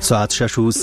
ساعت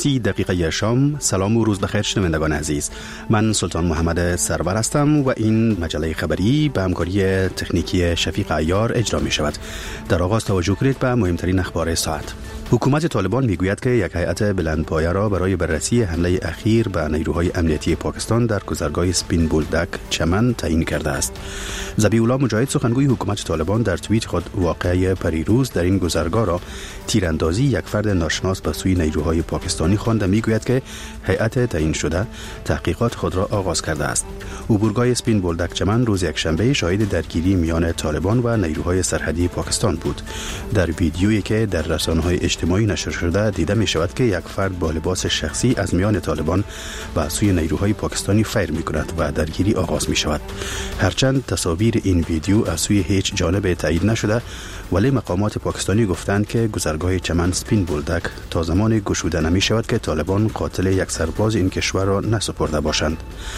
6:30 شام. سلام و روز بخیر شنوندگان عزیز. من سلطان محمد سرور هستم و این مجله خبری به همکاری تکنیکی شفیق عیار اجرا می شود. در آغاز توجه کنید به مهمترین اخبار ساعت. حکومت طالبان میگوید که یک هیئت بلندپایه را برای بررسی حمله اخیر به نیروهای امنیتی پاکستان در گذرگاه سپین بولدک چمن تعیین کرده است. ذبیح الله مجاهد سخنگوی حکومت طالبان در توییت خود واقعه پریروز در این گذرگاه را تیراندازی یک فرد ناشناس به سوی نیروهای پاکستانی خوانده. میگوید که هیئت تعیین شده تحقیقات خود را آغاز کرده است. عبورگاه سپین بولدک چمن روز یکشنبه شاهد درگیری میان طالبان و نیروهای سرحدی پاکستان بود. در ویدیویی که در رسانه‌های اجتماعی نشر شده دیده می شود که یک فرد با لباس شخصی از میان طالبان به سوی نیروهای پاکستانی فیر می کند و درگیری آغاز می شود. هرچند تصاویر این ویدیو از سوی هیچ جانب تایید نشده، ولی مقامات پاکستانی گفتند که گذرگاه چمن سپین بولدک تا زمان گشوده نمی شود که طالبان قاتل یک سرباز این کشور را نسپرده باشند.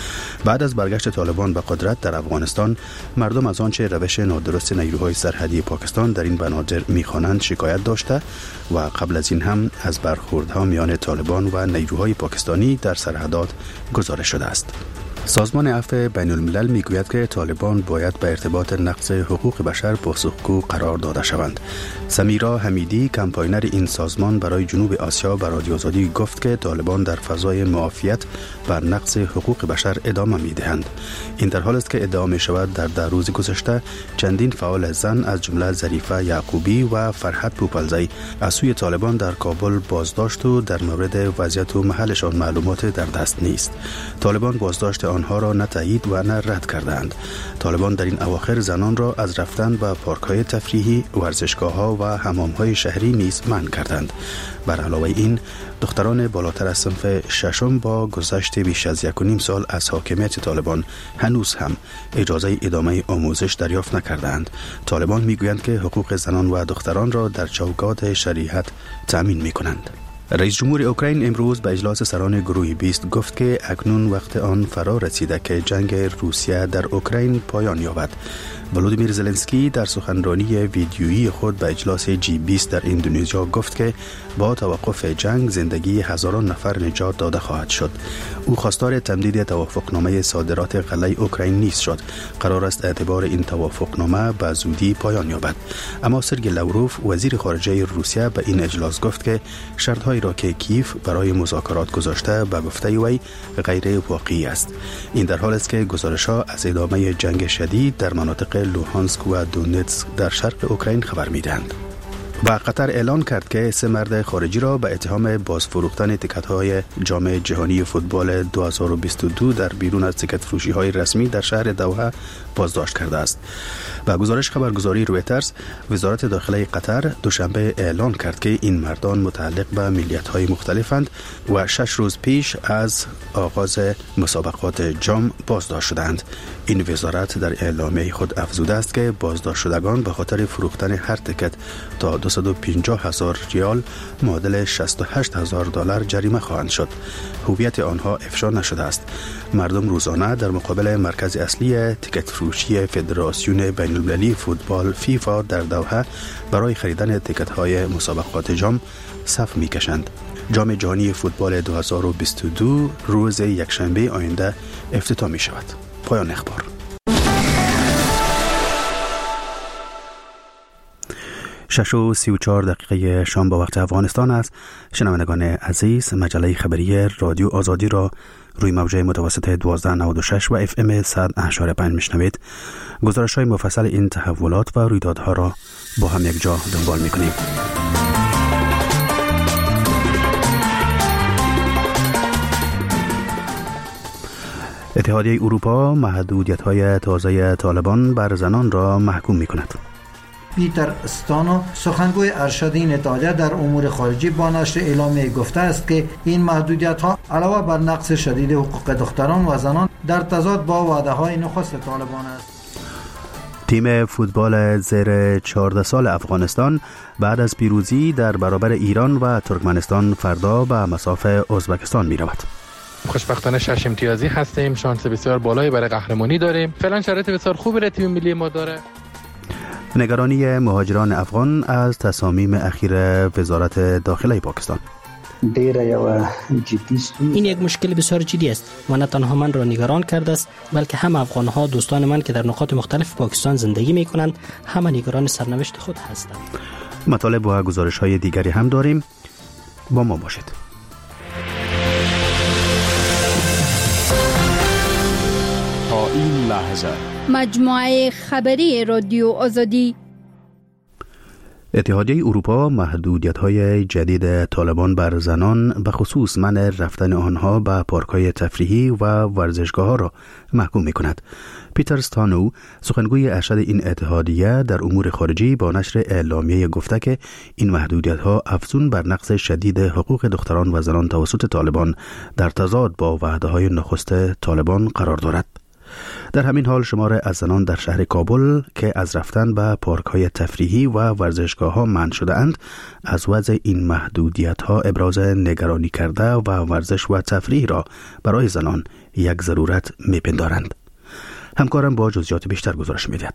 بعد از برگشت طالبان به قدرت در افغانستان، مردم از آنچه روش نادرست نیروهای سرحدی پاکستان در این بنادر می‌خوانند شکایت داشته و قبل از این هم از برخوردها میان طالبان و نیروهای پاکستانی در سرحدات گزارش شده است. سازمان عفو بین الملل میگوید که طالبان باید به ارتباط نقض حقوق بشر پاسخگو قرار داده شوند. سمیرا حمیدی کمپاینر این سازمان برای جنوب آسیا به رادیو آزادی گفت که طالبان در فضای معافیت بر نقض حقوق بشر ادامه میدهند. این در حالی است که ادعا می شود در 10 روز گذشته چندین فعال زن از جمله ظریفه یعقوبی و فرحت پوپلزی از سوی طالبان در کابل بازداشت و در مورد وضعیت و محلشان معلومات در دست نیست. طالبان بازداشت آنها را نه تایید و نه رد کردند. طالبان در این اواخر زنان را از رفتن به پارک‌های تفریحی، ورزشگاه‌ها و حمام‌های شهری نیز منع کردند. بر علاوه این، دختران بالاتر از صنف ششم با گذشت بیش از 1.5 سال از حاکمیت طالبان هنوز هم اجازه ادامه آموزش دریافت نکردند. طالبان میگویند که حقوق زنان و دختران را در چوکات شریعت تأمین می‌کنند. رئیس جمهور اوکراین امروز به اجلاس سران گروه 20 گفت که اکنون وقت آن فرا رسیده که جنگ روسیه در اوکراین پایان یابد. ولودیمیر زلنسکی در سخنرانی ویدیویی خود به اجلاس G20 در اندونزیا گفت که با توقف جنگ زندگی هزاران نفر نجات داده خواهد شد. او خواستار تمدید توافقنامه صادرات غله اوکراین نیز شد. قرار است اعتبار این توافقنامه به زودی پایان یابد. اما سرگئی لاوروف وزیر خارجه روسیه به این اجلاس گفت که شرط‌هایی را که کیف برای مذاکرات گذاشته به گفته وی غیر واقعی است. این در حالی است که گزارش‌ها از ادامه جنگ شدید در مناطق لوهانسک و دونتسک در شرق اوکراین خبر می‌دهند. و قطر اعلان کرد که 3 مرد خارجی را به اتهام بازفروختن تیکت‌های جام جهانی فوتبال 2022 در بیرون از تیکت فروشی‌های رسمی در شهر دوحه بازداشت کرده است. با گزارش خبرگزاری رویترز، وزارت داخله قطر دوشنبه اعلان کرد که این مردان متعلق به ملیت‌های مختلفند و 6 روز پیش از آغاز مسابقات جام بازداشت شدند. این وزارت در اعلامیه خود افزوده است که بازداشت شدگان به خاطر فروختن هر تیکت تا 250,000 ریال معادل $68,000 جریمه خواهند شد. هویت آنها افشا نشده است. مردم روزانه در مقابل مرکز اصلی تیکت فروشی فدراسیون بین المللی فوتبال فیفا در دوحه برای خریدن تیکت‌های مسابقات جام صف می‌کشند. جام جهانی فوتبال 2022 روز یکشنبه آینده افتتاح می‌شود. پایان اخبار. شش و 34 دقیقه شام با وقت افغانستان است. شنوندگان عزیز، مجله خبری رادیو آزادی را روی موجه متوسط 1296 و FM 100.5 میشنوید. گزارش‌های مفصل این تحولات و رویدادها را با هم یک جا دنبال می‌کنیم. اتحادیه اروپا محدودیت‌های تازه طالبان بر زنان را محکوم می‌کند. پیتر استانو سخنگوی ارشد این اتحادیه در امور خارجی با نشر اعلامیه گفته است که این محدودیت‌ها علاوه بر نقض شدید حقوق دختران و زنان در تضاد با وعده‌های نخست طالبان است. تیم فوتبال زیر 14 سال افغانستان بعد از پیروزی در برابر ایران و ترکمنستان فردا به مصاف ازبکستان می‌رود. خوشبختانه 6 امتیازی هستیم، شانس بسیار بالایی برای قهرمانی داریم. فعلا شرایط بسیار خوبی برای تیم ملی ما داره. نگرانی مهاجران افغان از تصامیم اخیر وزارت داخله پاکستان. ډیره یو جدی است. این یک مشکل بسیار جدی است و نه تنها من را نگران کرده است بلکه هم افغان‌ها دوستان من که در نقاط مختلف پاکستان زندگی می‌کنند همه نگران سرنوشت خود هستند. مطالب و گزارش‌های دیگری هم داریم، با ما باشید. تا این لحظه مجموعه خبری رادیو آزادی. اتحادیه اروپا محدودیت‌های جدید طالبان بر زنان به خصوص منع رفتن آنها به پارک‌های تفریحی و ورزشگاه‌ها را محکوم می‌کند. پیتر استانو، سخنگوی ارشد این اتحادیه در امور خارجی، با نشر اعلامیه گفته که این محدودیت‌ها افزون بر نقض شدید حقوق دختران و زنان توسط طالبان در تضاد با وعده‌های نخست طالبان قرار دارد. در همین حال شمار از زنان در شهر کابل که از رفتن به پارک‌های تفریحی و ورزشگاه‌ها منع شده اند از وضع این محدودیت‌ها ابراز نگرانی کرده و ورزش و تفریح را برای زنان یک ضرورت می‌پندارند. همکارم با جزئیات بیشتر گزارش می‌دهد.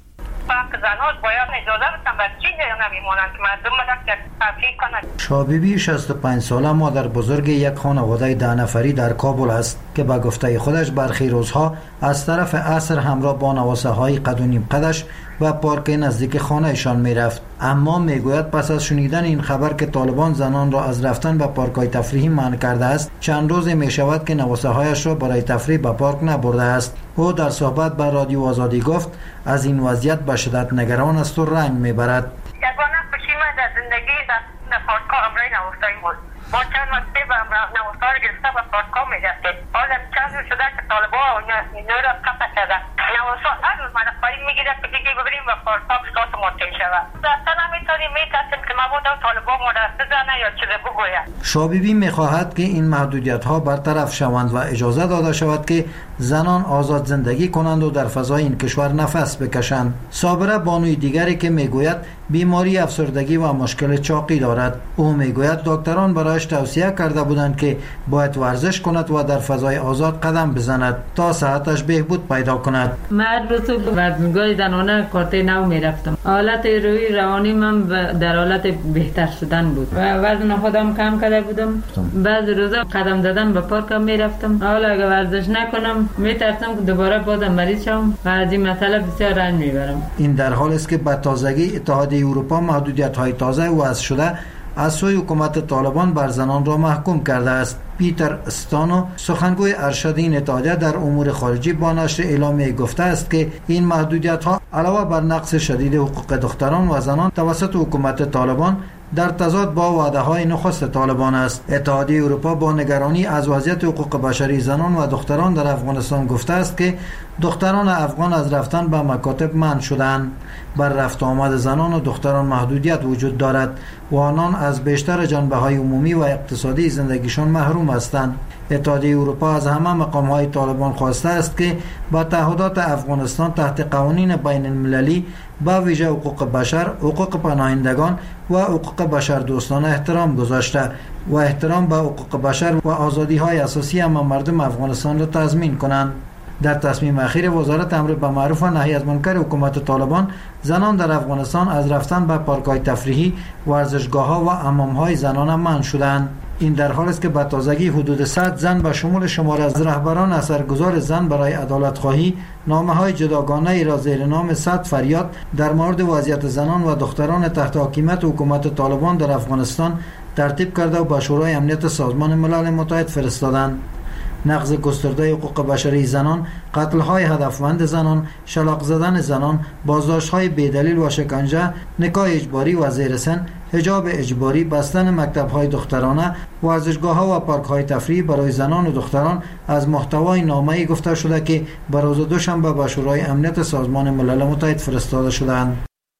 زنان باید اجازه بدن بر چی نمیمونند که مردم مدد تفریح کنند. شابیبی 65 ساله مادر بزرگ یک خانواده 10 نفری در کابل است که به گفته خودش برخی روزها از طرف عصر همراه با نواسه های قد و نیم قدش و پارک نزدیک خانهشان میرفت، اما میگوید پس از شنیدن این خبر که طالبان زنان را از رفتن به پارک های تفریحی منع کرده است چند روز میشود که نواسه هایش را برای تفریح به پارک نبرده است. او در صحبت با رادیو آزادی گفت از این وضعیت به شدت نگران است و رنج میبرد. یگانه خوشی من در زندگی در پارک ها امرای نوستایی بود. ما چند وقتی به نوستا را گرفته به پارک ها میرفتیم. حالا چند روز شده که طالبان اینو را قطع کرده. نوستا هر روز مرخواهی میگیرد که دیگه ببریم و پارک ها بسات معطل شود. اصلا نمیتونیم میترسیم که مبادا طالبان ما را بزنه یا چیزی بگوید. شابیبی میخواهد که این محدودیت ها برطرف شوند و اجازه داده شود که زنان آزاد زندگی کنند و در فضای این کشور نفس بکشند. صابره بانوی دیگری که میگوید بیماری افسردگی و مشکل چاقی دارد. او میگوید دکتران برایش توصیه کرده بودند که باید ورزش کند و در فضای آزاد قدم بزند تا صحتش بهبود پیدا کند. من روز ورزشگاه زنانه کارته نو میرفتم. حالت روحی روانی من در حالت بهتر شدن بود و وزن خودم کم کرده بودم. بعض روزا قدم زدن به پارک میرفتم. حالا اگه ورزش نکنم میترسم که دوباره بازم مریض شم و از این مسئله بسیار رنج میبرم. این در حالی است که به تازگی اتحادیه اروپا محدودیت‌های تازه وضع شده از سوی حکومت طالبان بر زنان را محکوم کرده است. پیتر استانو، سخنگوی ارشد این اتحادیه در امور خارجی، با نشر اعلامیه گفته است که این محدودیت‌ها علاوه بر نقض شدید حقوق دختران و زنان توسط حکومت طالبان در تضاد با وعده‌های نخست طالبان است. اتحادیه اروپا با نگرانی از وضعیت حقوق بشری زنان و دختران در افغانستان گفته است که دختران افغان از رفتن به مکاتب منع شدند. بر رفت آمد زنان و دختران محدودیت وجود دارد و آنان از بیشتر جنبه‌های عمومی و اقتصادی زندگیشان محروم هستند. اتحادیه اروپا از همه مقام‌های طالبان خواسته است که با تعهدات افغانستان تحت قوانین بین المللی با ویژه حقوق بشر، حقوق پناهندگان و حقوق بشر دوستانه احترام گذاشته و احترام به حقوق بشر و آزادی‌های اساسی همه مردم افغانستان را تضمین کنند. در تصمیم اخیر وزارت امر به معروف و نهی از منکر حکومت طالبان، زنان در افغانستان از رفتن به پارک‌های تفریحی، ورزشگاه‌ها و حمام‌های زنانه منع شدند. این در حالی است که به تازگی حدود 100 زن به شمول شمار از رهبران اثرگذار زن برای عدالت خواهی نامه‌های جداگانه ای را زیر نام 100 فریاد در مورد وضعیت زنان و دختران تحت حاکمیت حکومت طالبان در افغانستان ترتیب کرده و به شورای امنیت سازمان ملل متحد فرستادند. نقض گسترده حقوق بشری زنان، قتل‌های هدفمند زنان، شلاق زدن زنان، بازداشت‌های بی‌دلیل و شکنجه، نکاح اجباری و زیر سن، حجاب اجباری، بستن مکتب‌های دخترانه، ورزشگاه‌ها و پارک‌های تفریحی برای زنان و دختران از محتوای نامه‌ای گفته شده که به روز دوشنبه به شورای امنیت سازمان ملل متحد فرستاده شدند.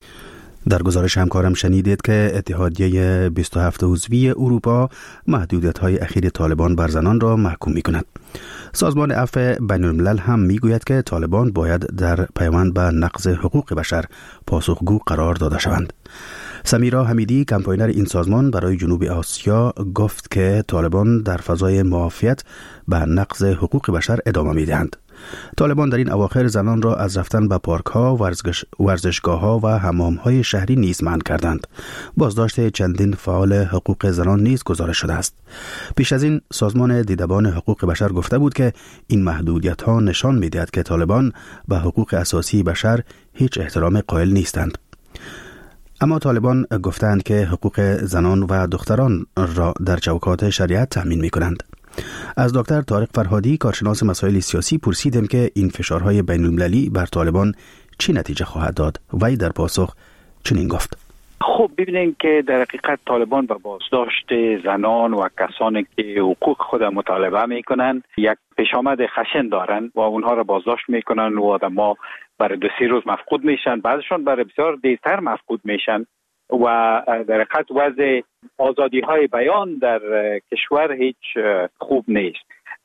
در گزارش همکارم شنیدید که اتحادیه 27 عضوی اروپا محدودیت‌های اخیر طالبان بر زنان را محکوم می‌کند. سازمان عفو بین‌الملل هم می‌گوید که طالبان باید در پیوند به نقض حقوق بشر پاسخگو قرار داده شوند. سمیرا حمیدی، کمپاینر این سازمان برای جنوب آسیا، گفت که طالبان در فضای معافیت به نقض حقوق بشر ادامه می‌دهند. طالبان در این اواخر زنان را از رفتن به پارک‌ها، ورزشگاه‌ها و حمام‌های شهری نیز منع کردند. بازداشت چندین فعال حقوق زنان نیز گزارش شده است. پیش از این سازمان دیدبان حقوق بشر گفته بود که این محدودیت‌ها نشان می‌دهد که طالبان به حقوق اساسی بشر هیچ احترام قائل نیستند. اما طالبان گفتند که حقوق زنان و دختران را در چوکات شریعت تأمین می‌کنند. از دکتر طارق فرهادی کارشناس مسائل سیاسی پرسیدم که این فشارهای بین‌المللی بر طالبان چی نتیجه خواهد داد. وی در پاسخ چنین گفت: خب ببینید که در حقیقت طالبان با بازداشت زنان و کسانی که حقوق خود مطالبه میکنن یک پیشامد خشن دارن و اونها را بازداشت میکنن و آدم‌ها برای 2-3 روز مفقود میشن، بعدشون برای بسیار دیرتر مفقود میشن و در حقیقت وضع آزادی های بیان در کشور هیچ خوب نیست.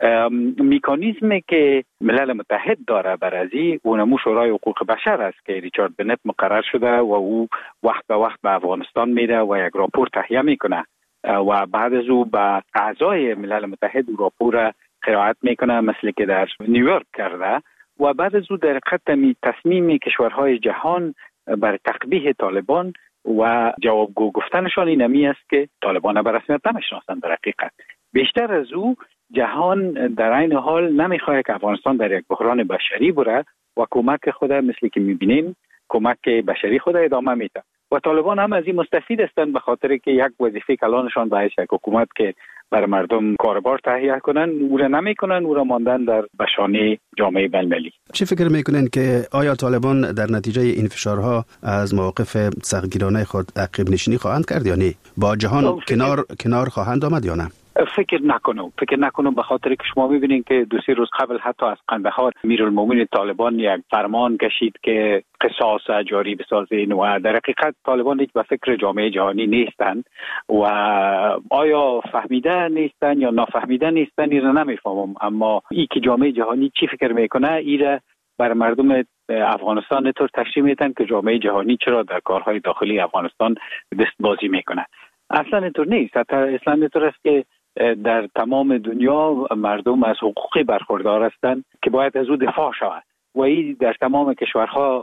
میکانیزمی که ملل متحد داره برای اونمو شورای حقوق بشر است که ریچارد بنت مقرر شده و او وقت به وقت به افغانستان میده و یک راپور تهیه میکنه و بعد از او به اعضای ملل متحد راپور قرائت میکنه، مثل که در نیویورک کرده و بعد از او در حقیقت تصمیم کشورهای جهان بر تقبیح طالبان و جوابگو گفتنشان اینمی است که طالبان به رسمیت نمیشناسند. در حقیقت بیشتر از او جهان در این حال نمیخواد که افغانستان در یک بحران بشری بره و کمک خود مثل که میبینیم کمک بشری خود ادامه میده و طالبان هم از این مستفید هستند به خاطر که یک وظیفه کلانشان به یک حکومت که بر مردم کاربار تهیه کنن او را نمیکنن، او را ماندن در بشانه جامعه بین‌المللی. چه فکر میکنین که آیا طالبان در نتیجه این فشارها از مواقف سختگیرانه خود عقب نشینی خواهند کرد یا نه؟ با جهان کنار خواهند آمد یا نه؟ فکر نکنم به خاطر که شما میبینید که 2-3 روز قبل حتی از قندهار امیرالمومنین طالبان یک فرمان کشید که قصاص جاری بسازین و در حقیقت طالبان هیچ به فکر جامعه جهانی نیستند و آیا فهمیده نیستن یا نافهمیده نیستن این را نمیفهمم، اما این که جامعه جهانی چی فکر میکنه ایره بر مردم افغانستان طور تشریح میدن که جامعه جهانی چرا در کارهای داخلی افغانستان دستبازی میکنه. اصلا اینطور نیست. اصلا اینطور است که در تمام دنیا مردم از حقوقی برخوردار هستند که باید از او دفاع شود و این در تمام کشورها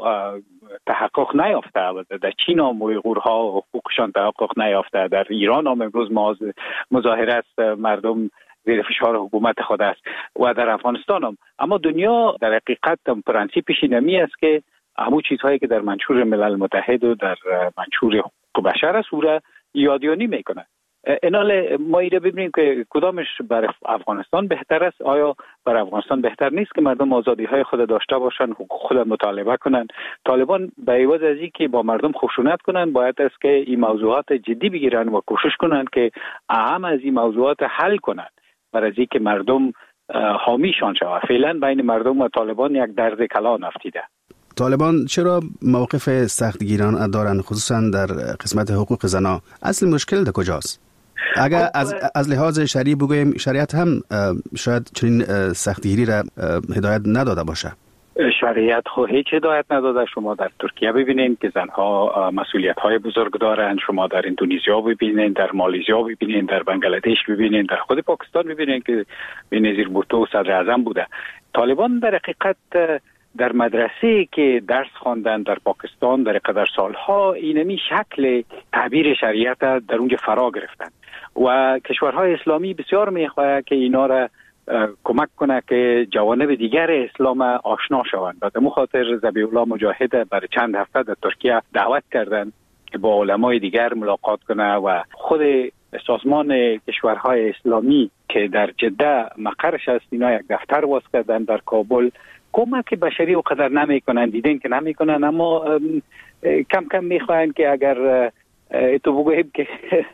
تحقق نیافته. در چین هم اویغورها حقوقشان تحقق نیافته، در ایران هم امروز مظاهره است، مردم زیر فشار حکومت خود است و در افغانستان هم. اما دنیا در حقیقت پرنسیپش اینمی است که همون چیزهایی که در منشور ملل متحد و در منشور حقوق بشر است او را یادیانی میکنه. اینال ما ایره ببینیم که کدامش برای افغانستان بهتر است. آیا برای افغانستان بهتر نیست که مردم آزادی های خود داشته باشن، حقوق خود مطالبه کنن؟ طالبان به عوض از این که با مردم خشونت کنن باید است که این موضوعات جدی بگیرن و کوشش کنن که اهم از این موضوعات حل کنن برای از این که مردم حامیشان شود. فعلا بین مردم و طالبان یک درد کلان افتیده. طالبان چرا موقف سختگیرانه دارند خصوصا در قسمت حقوق زنان؟ اصل مشکل در کجاست؟ اگر از لحاظ شرعی بگوییم شریعت هم شاید چنین سختگیری را هدایت نداده باشه. شریعت خو هیچ هدایت نداده. شما در ترکیه ببینید که زنها مسئولیت‌های بزرگ دارند، شما در اندونزیا ببینید، در مالزیا ببینید، در بنگلادش ببینید، در خود پاکستان ببینید که بنظیر بوتو صدر اعظم بوده. طالبان در حقیقت در مدرسه که درس خواندن در پاکستان در قدر سالها اینمی شکل تعبیر شریعت در اونجا فرا گرفتن و کشورهای اسلامی بسیار میخواهد که اینا را کمک کنه که جوانب دیگر اسلام آشنا شوند. به همین خاطر ذبیح الله مجاهد برای چند هفته در ترکیه دعوت کردند که با علمای دیگر ملاقات کنه و خود سازمان کشورهای اسلامی که در جده مقرش است اینا یک دفتر باز کردن در کابل. کمک بشری و قدر نمی کنن، دیدن که نمی کنن، اما کم کم می خواهند که اگر تو بگوییم که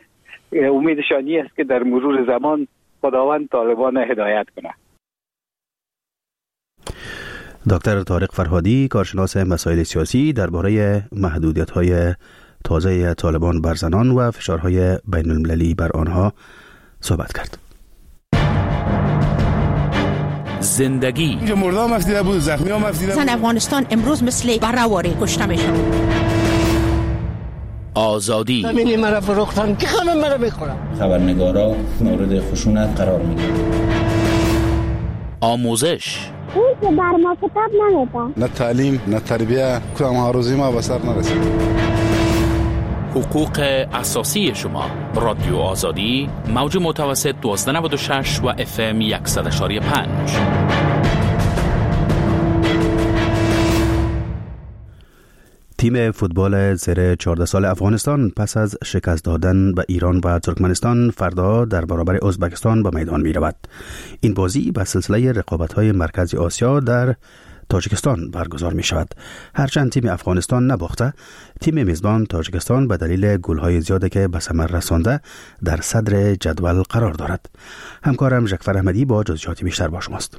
امیدشانی است که در مرور زمان خداوند طالبان هدایت کنه. دکتر طارق فرهادی کارشناس مسائل سیاسی درباره محدودیت‌های تازه طالبان بر زنان و فشارهای بین المللی بر آنها صحبت کرد. زندگی اینجا مردم مفتیده بود، زخمی ها مفتیده بود. زن افغانستان امروز مثل برهواری کشته میشن. آزادی همینی مرا فروختن که خانم مرا میخورم. خبرنگارا مورد خشونت قرار میگیرن. آموزش. این که بر ما کتاب نمیده. نه تعلیم نه تربیه، کدام هاروزی ما به سر نرسید. حقوق اساسی شما. رادیو آزادی، موج متوسط 1296 و FM 100.5. تیم فوتبال زیر 14 سال افغانستان پس از شکست دادن به ایران و ترکمنستان فردا در برابر ازبکستان به میدان می رود. این بازی به سلسله رقابت‌های مرکزی آسیا در تاجیکستان برگزار می شود. هرچند تیم افغانستان نباخته، تیم میزبان تاجیکستان به دلیل گل‌های زیادی که به ثمر رسانده در صدر جدول قرار دارد. همکارم ژکفر احمدی با جزئیات بیشتر با شماست.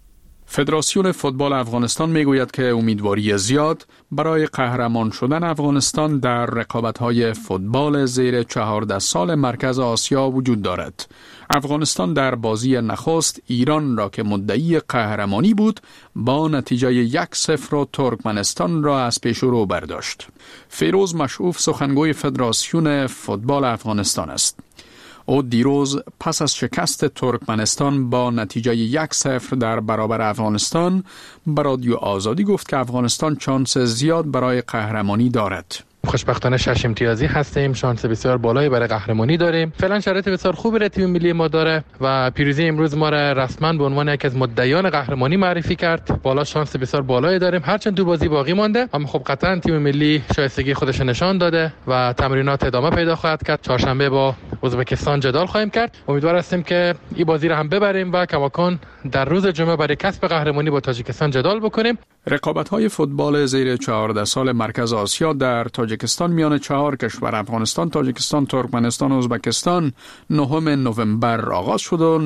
فدراسیون فوتبال افغانستان میگوید که امیدواری زیاد برای قهرمان شدن افغانستان در رقابت‌های فوتبال زیر 14 سال مرکز آسیا وجود دارد. افغانستان در بازی نخست ایران را که مدعی قهرمانی بود با نتیجه 1-0 ترکمنستان را از پیش رو برداشت. فیروز مشعوف سخنگوی فدراسیون فوتبال افغانستان است. او دیروز پس از شکست ترکمنستان با نتیجه 1-0 در برابر افغانستان به رادیو آزادی گفت که افغانستان شانس زیاد برای قهرمانی دارد. خوشبختانه 6 امتیازی هستیم، شانس بسیار بالایی برای قهرمانی داریم. فعلا شرایط بسیار خوبی را تیم ملی ما داره و پیروزی امروز ما را رسما به عنوان یکی از مدعیان قهرمانی معرفی کرد. بالا شانس بسیار بالایی داریم، هرچند دو بازی باقی مانده، اما خب قطعا تیم ملی شایستگی خودش نشان داده و تمرینات ادامه پیدا خواهد کرد. چهارشنبه با ازبکستان جدال خواهیم کرد. امیدوار هستیم که این بازی را هم ببریم و کماکان در روز جمعه برای کسب قهرمانی با تاجیکستان جدال بکنیم. رقابت‌های فوتبال زیر 14 سال مرکز آسیا در تاجیکستان میان 4 کشور افغانستان، تاجیکستان، ترکمنستان و ازبکستان 9 نوامبر آغاز شد و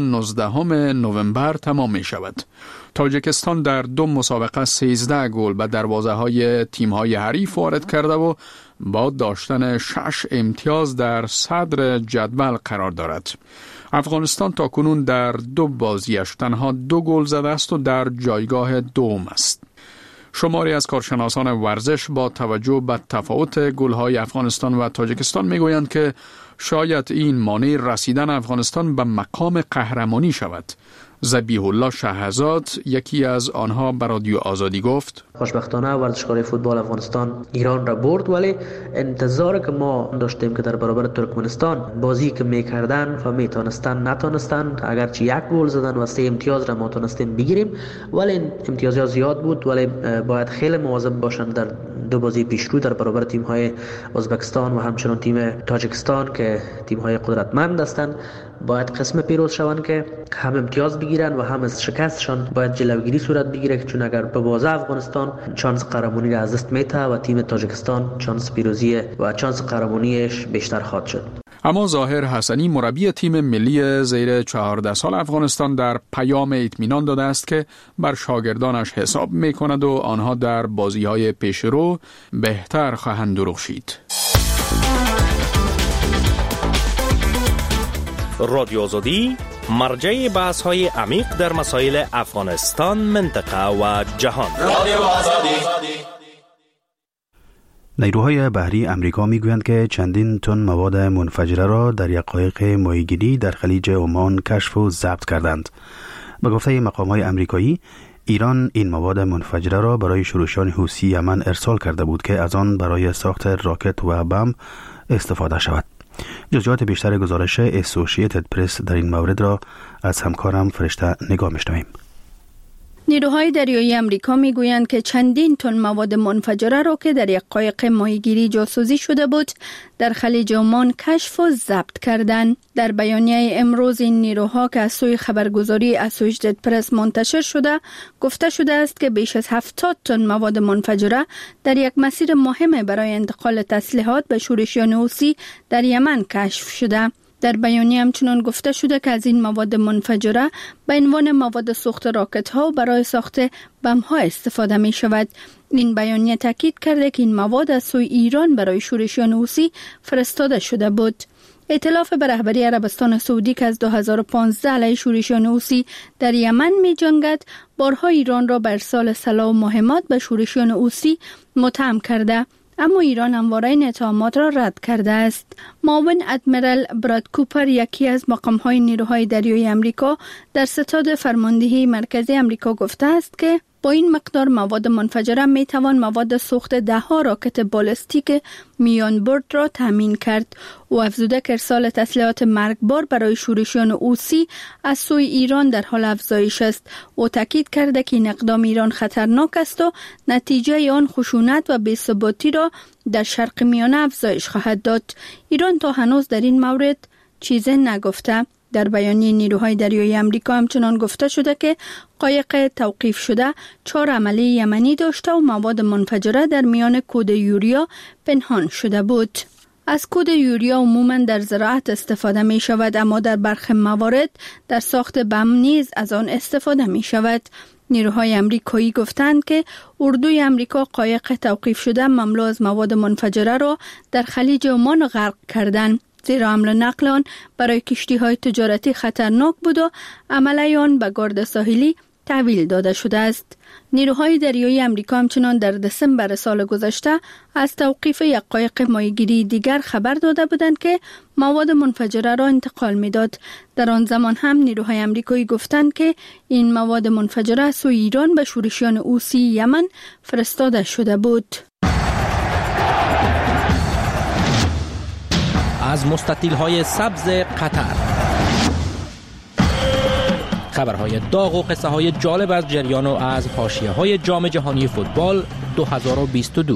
19 نوامبر تمام می شود. تاجیکستان در 2 مسابقه 13 گل به دروازه‌های تیم‌های حریف وارد کرده و با داشتن 6 امتیاز در صدر جدول قرار دارد. افغانستان تاکنون در 2 بازیش تنها 2 گل زده است و در جایگاه دوم است. شماری از کارشناسان ورزش با توجه به تفاوت گل‌های افغانستان و تاجیکستان میگویند که شاید این مانع رسیدن افغانستان به مقام قهرمانی شود. ذبیح الله شهزاد یکی از آنها به رادیو آزادی گفت: خوشبختانه ورزشکارای فوتبال افغانستان ایران را برد، ولی انتظار که ما داشتیم که در برابر ترکمنستان بازی که میکردن و میتونستن نتونستن، اگرچه 1 گل زدن و 3 امتیاز را ما تونستیم بگیریم، ولی امتیازها زیاد بود. ولی باید خیلی مواظب باشن در 2 بازی پیشرو در برابر تیم‌های ازبکستان و همچنین تیم تاجیکستان که تیم‌های قدرتمند هستند. باید قسم پیروز شوند که هم امتیاز بگیرن و هم از شکستشان باید جلوگیری صورت بگیره، چون اگر به بازه افغانستان شانس قهرمانی را از دست میده و تیم تاجیکستان شانس پیروزی و شانس قهرمانیش بیشتر خواهد شد. اما ظاهر حسنی مربی تیم ملی زیر 14 سال افغانستان در پیام اطمینان داده است که بر شاگردانش حساب میکند و آنها در بازی‌های پیشرو بهتر خواهند درخشید. رادیو آزادی مرجع بحث‌های عمیق در مسائل افغانستان، منطقه و جهان. رادیو آزادی. نیروهای بحری امریکا میگویند که چندین تن مواد منفجره را در یک قایق ماهیگیری در خلیج عمان کشف و ضبط کردند. به گفته مقام‌های امریکایی، ایران این مواد منفجره را برای شورشیان حوثی یمن ارسال کرده بود که از آن برای ساخت راکت و بمب استفاده شود. جزئیات بیشتر گزارش اسوسییتد پرس در این مورد را از همکارم فرشته نگاه می‌شنویم. نیروهای دریایی امریکا میگویند که چندین تن مواد منفجره را که در یک قایق ماهیگیری جاسوسی شده بود در خلیج عمان کشف و ضبط کردند. در بیانیه امروز این نیروها که از سوی خبرگزاری اسوسییتد پرس منتشر شده گفته شده است که بیش از 70 تن مواد منفجره در یک مسیر مهم برای انتقال تسلیحات به شورشیان حوثی در یمن کشف شده. در بیانیه همچنان گفته شده که از این مواد منفجره به عنوان مواد سوخت راکت ها و برای ساخت بم ها استفاده می شود. این بیانیه تاکید کرده که این مواد از سوی ایران برای شورشیان حوثی فرستاده شده بود. ائتلاف به رهبری عربستان سعودی که از 2015 علیه شورشیان حوثی در یمن می جنگد، بارها ایران را بر ارسال سلاح و مهمات به شورشیان حوثی متهم کرده. اما ایران همواره این اتهامات را رد کرده است. معاون ادمیرال براد کوپر، یکی از مقام‌های نیروهای دریایی آمریکا در ستاد فرماندهی مرکزی آمریکا، گفته است که با این مقدار مواد منفجره می توان مواد سوخت 10 راکت بالستیک میان برد را تامین کرد. او افزوده که ارسال تسلیحات مرگبار برای شورشیان حوثی از سوی ایران در حال افزایش است. او تاکید کرده که این اقدام ایران خطرناک است و نتیجه آن خشونت و بی‌ثباتی را در شرق میانه افزایش خواهد داد. ایران تا هنوز در این مورد چیزی نگفته. در بیانیه نیروهای دریایی آمریکا همچنان گفته شده که قایق توقیف شده 4 عمله یمنی داشته و مواد منفجره در میان کود یوریا پنهان شده بود. از کود یوریا عموما در زراعت استفاده می شود، اما در برخی موارد در ساخت بم نیز از آن استفاده می شود. نیروهای آمریکایی گفتند که اردوی آمریکا قایق توقیف شده مملو از مواد منفجره را در خلیج عمان غرق کردند، زیرا حمل و نقل آن برای کشتی‌های تجارتی خطرناک بود و عمله آن به گارد ساحلی تحویل داده شده است. نیروهای دریایی آمریکا همچنان در دسامبر سال گذشته از توقیف یک قایق ماهیگیری دیگر خبر داده بودند که مواد منفجره را انتقال می‌داد. در آن زمان هم نیروهای آمریکایی گفتند که این مواد منفجره از سوی ایران به شورشیان حوثی یمن فرستاده شده بود. از مستطیل‌های سبز قطر، خبرهای داغ و قصه‌های جالب از جریان و از حاشیه‌های جام جهانی فوتبال 2022.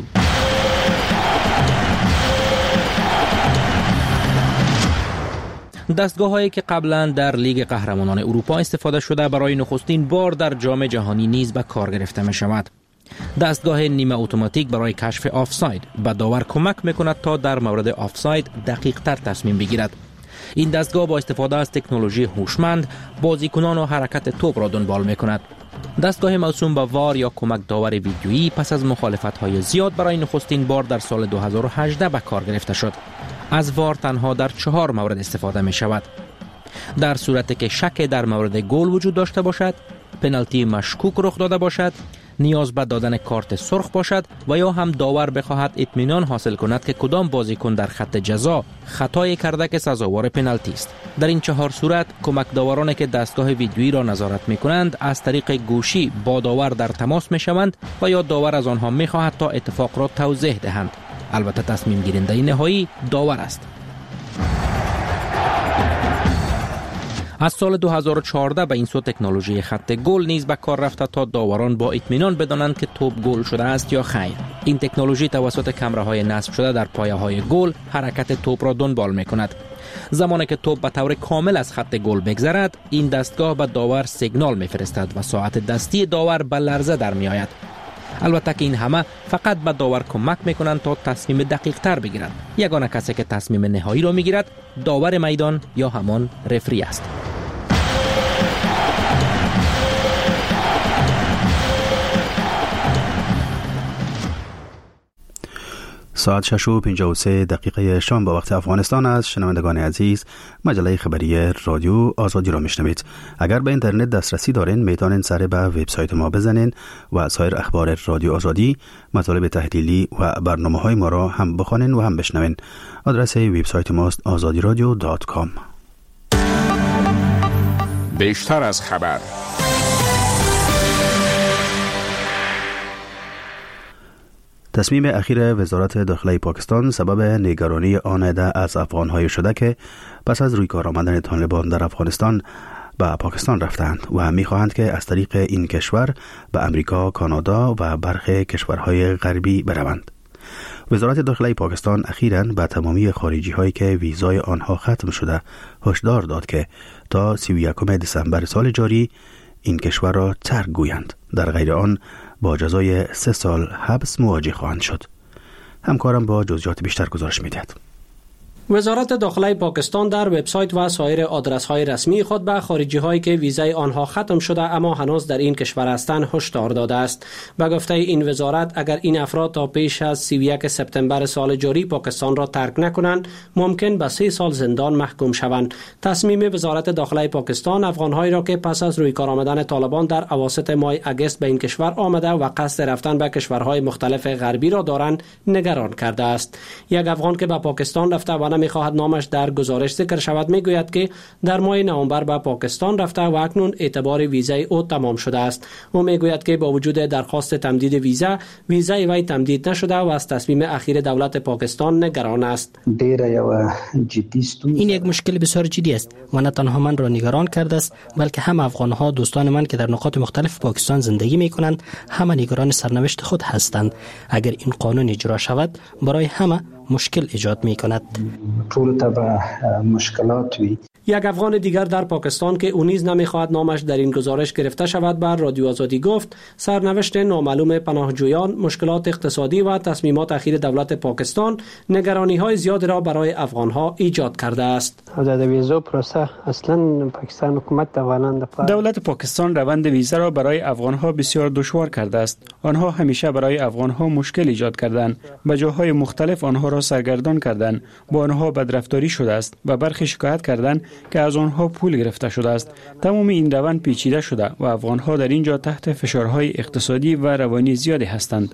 دستگاه‌هایی که قبلا در لیگ قهرمانان اروپا استفاده شده برای نخستین بار در جام جهانی نیز به کار گرفته می‌شود. دستگاه نیمه اتوماتیک برای کشف آفساید به داور کمک می‌کند تا در مورد آفساید دقیق‌تر تصمیم بگیرد. این دستگاه با استفاده از تکنولوژی هوشمند بازیکنان و حرکت توپ را دنبال می‌کند. دستگاه موسوم به وار یا کمک داور ویدیویی پس از مخالفت‌های زیاد برای نخستین بار در سال 2018 به کار گرفته شد. از وار تنها در 4 مورد استفاده می‌شود. در صورتی که شک در مورد گل وجود داشته باشد، پنالتی مشکوک رخ داده باشد، نیاز به دادن کارت سرخ باشد و یا هم داور بخواهد اطمینان حاصل کند که کدام بازیکن در خط جزا خطایی کرده که سزاوار پنالتی است. در این 4 صورت کمک داورانی که دستگاه ویدیویی را نظارت می‌کنند از طریق گوشی با داور در تماس می‌شوند و یا داور از آنها می‌خواهد تا اتفاق را توضیح دهند. البته تصمیم گیرنده نهایی داور است. از سال 2014 به این سو تکنولوژی خط گل نیز به کار رفته تا داوران با اطمینان بدانند که توپ گل شده است یا خیر. این تکنولوژی توسط کامراهای نصب شده در پایه‌های گل حرکت توپ را دنبال می‌کند. زمانی که توپ به طور کامل از خط گل بگذرد، این دستگاه به داور سیگنال می‌فرستد و ساعت دستی داور به لرزه در می‌آید. البته که این همه فقط به داور کمک می‌کنند تا تصمیم دقیق‌تر بگیرد. یگانه کسی که تصمیم نهایی را می‌گیرد داور میدان یا همان رفری است. ساعت 6:53 شام با وقت افغانستان است. شنوندگان عزیز، مجله خبری رادیو آزادی را میشنوید. اگر به اینترنت دسترسی دارین میتونین سر به وبسایت ما بزنین و سایر اخبار رادیو آزادی، مطالب تحلیلی و برنامه‌های ما را هم بخوانین و هم بشنوین. آدرس وبسایت ماست azadiradio.com. بیشتر از خبر. تصمیم اخیر وزارت داخلی پاکستان سبب نگرانی آن عده از افغان‌های شده که پس از روی کار آمدن طالبان در افغانستان به پاکستان رفتند و می‌خواهند که از طریق این کشور به امریکا، کانادا و برخی کشورهای غربی بروند. وزارت داخلی پاکستان اخیراً به تمامی خارجی‌هایی که ویزای آنها ختم شده هشدار داد که تا 31 دسامبر سال جاری این کشور را ترک گویند. در غیر آن با جزای 3 سال حبس مواجه خواهند شد. همکارم با جزئیات بیشتر گزارش می‌دهد. وزارت داخله پاکستان در وبسایت و سایر آدرس‌های رسمی خود به خارجی‌هایی که ویزای آنها ختم شده اما هنوز در این کشور هستند هشدار داده است. به گفته این وزارت اگر این افراد تا پیش از 31 سپتامبر سال جاری پاکستان را ترک نکنند ممکن به 3 سال زندان محکوم شوند. تصمیم وزارت داخله پاکستان افغان‌هایی را که پس از روی کار آمدن طالبان در اواسط ماه اگست به این کشور آمده و قصد رفتن به کشورهای مختلف غربی را دارند نگران کرده است. یک افغان که به پاکستان رفته و نمی‌خواهد نامش در گزارش ذکر شود میگوید که در ماه نوامبر به پاکستان رفته و اکنون اعتبار ویزای او تمام شده است. او میگوید که با وجود درخواست تمدید ویزای وی تمدید نشده و از تصمیم اخیر دولت پاکستان نگران است. این یک مشکل بسیار جدی است و نه تنها من را نگران کرده است بلکه هم افغان‌ها دوستان من که در نقاط مختلف پاکستان زندگی می‌کنند همه نگران سرنوشت خود هستند. اگر این قانون اجرا شود برای همه مشکل ایجاد می‌کند. طول تبع مشکلات وی. یک افغان دیگر در پاکستان که او نیز نمی‌خواهد نامش در این گزارش گرفته شود بر رادیو آزادی گفت سرنوشت نامعلوم پناهجویان، مشکلات اقتصادی و تصمیمات اخیر دولت پاکستان نگرانی‌های زیاد را برای افغان‌ها ایجاد کرده است. دولت پاکستان روند ویزا را برای افغان‌ها بسیار دشوار کرده است. آنها همیشه برای افغان‌ها مشکل ایجاد کردند. به جاهای مختلف آنها را سرگردان کردند. با آنها بدرفتاری شده است و برخی شکایت کردند که از آنها پول گرفته شده است. تمام این روند پیچیده شده و افغان‌ها در اینجا تحت فشارهای اقتصادی و روانی زیادی هستند.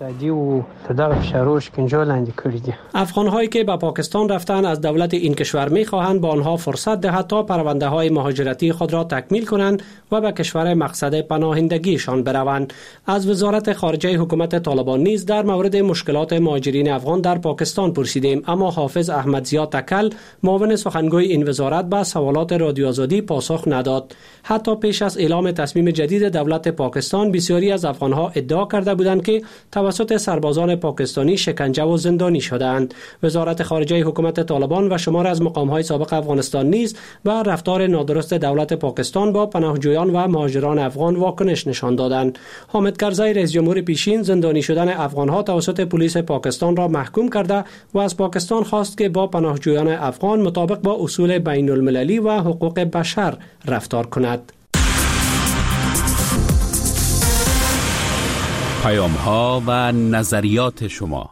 افغان‌هایی که به پاکستان رفتن از دولت این کشور می‌خواهند با آنها فرصت دهد تا پرونده‌های مهاجرتی خود را تکمیل کنند و به کشور مقصد پناهندگیشان بروند. از وزارت خارجه حکومت طالبان نیز در مورد مشکلات مهاجرین افغان در پاکستان پرسیدیم اما حافظ احمدزیا تکل معاون سخنگوی این وزارت به سوالات رادیو آزادی پاسخ نداد. حتی پیش از اعلام تصمیم جدید دولت پاکستان بسیاری از افغانها ادعا کرده بودند که توسط سربازان پاکستانی شکنجه و زندانی شدند. وزارت خارجه حکومت طالبان و شمار از مقام‌های سابق افغانستان نیز بر رفتار نادرست دولت پاکستان با پناهجویان و مهاجران افغان واکنش نشان دادند. حامد کرزی رئیس جمهور پیشین زندانی شدن افغانها توسط پلیس پاکستان را محکوم کرده و از پاکستان خواست که با پناهجویان افغان مطابق با اصول بین المللی و حقوق بشر رفتار کند. پیام‌ها و نظریات شما.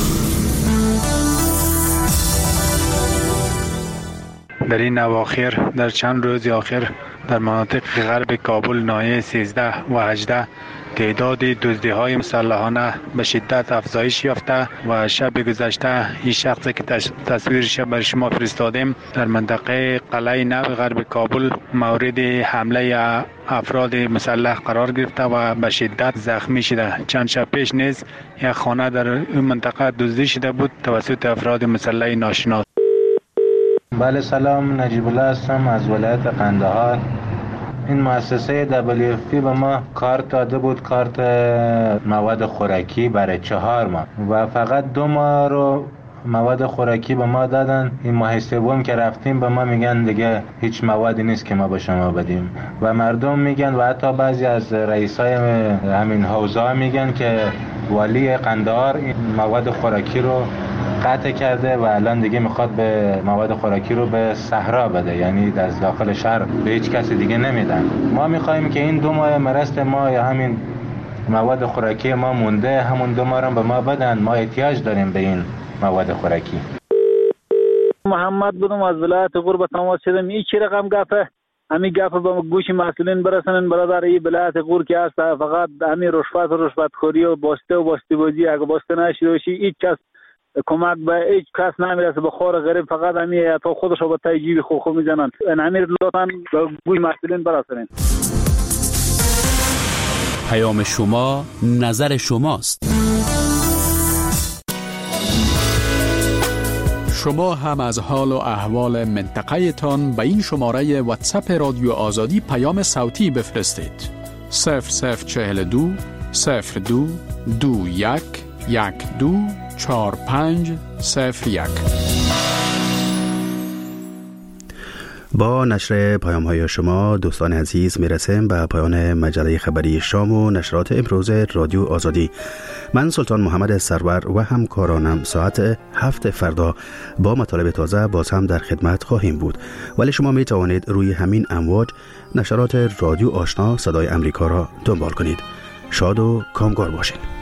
در این اواخر در چند روز اخیر در مناطق غرب کابل ناحیه 13 و 18 تعداد دزدی‌های مسلحانه به شدت افزایش یافته و شب گذشته این شخصی که تصویرش بر شما فرستادیم در منطقه قلعه نو غرب کابل مورد حمله افراد مسلح قرار گرفته و به شدت زخمی شده. چند شب پیش نیز یک خانه در این منطقه دزدی شده بود توسط افراد مسلح ناشناس. بله سلام، نجیب الله هستم از ولایت قندهار. این مؤسسه WFP به ما کارت داده بود، کارت مواد خوراکی برای 4 ماه و فقط 2 ماه رو مواد خوراکی به ما دادن. این ماه سوم که رفتیم به ما میگن دیگه هیچ موادی نیست که ما به شما بدیم و مردم میگن و حتی بعضی از رئیسای همین حوزه میگن که والی قندهار این مواد خوراکی رو قطع کرده و الان دیگه میخواد به مواد خوراکی رو به صحرا بده، یعنی از داخل شهر به هیچ کسی دیگه نمیدن. ما میخوایم که این 2 ماه مرست ما یا همین مواد خوراکی ما مونده همون 2 ماه رو به ما بدن. ما احتیاج داریم به این مواد خوراکی. محمد بودم از ولایت غور به تماس شدم. این چه رقم گفته؟ همین گپ به گوش مسئولین برسونن برادر. این ولایت غور که هست فقط همین رشوت خوری و باسته بازی. اگه باسته نشده باشی هیچ کس کمک به هیچ کس نمیرسه. به خور غریب فقط همین تا خودش رو به تای جیب خود میزنن. همین لطفاً به گوش مسئولین برسونن. پیام شما نظر شماست. شما هم از حال و احوال منطقه تان به این شماره واتساپ رادیو آزادی پیام صوتی بفرستید. 0042 02 21 12 4501. با نشر پیام‌های شما دوستان عزیز میرسیم به پایان مجله خبری شام و نشرات امروز رادیو آزادی. من سلطان محمد سرور و همکارانم ساعت 7 فردا با مطالب تازه باز هم در خدمت خواهیم بود، ولی شما می توانید روی همین امواج نشرات رادیو آشنا صدای امریکا را دنبال کنید. شاد و کامگار باشید.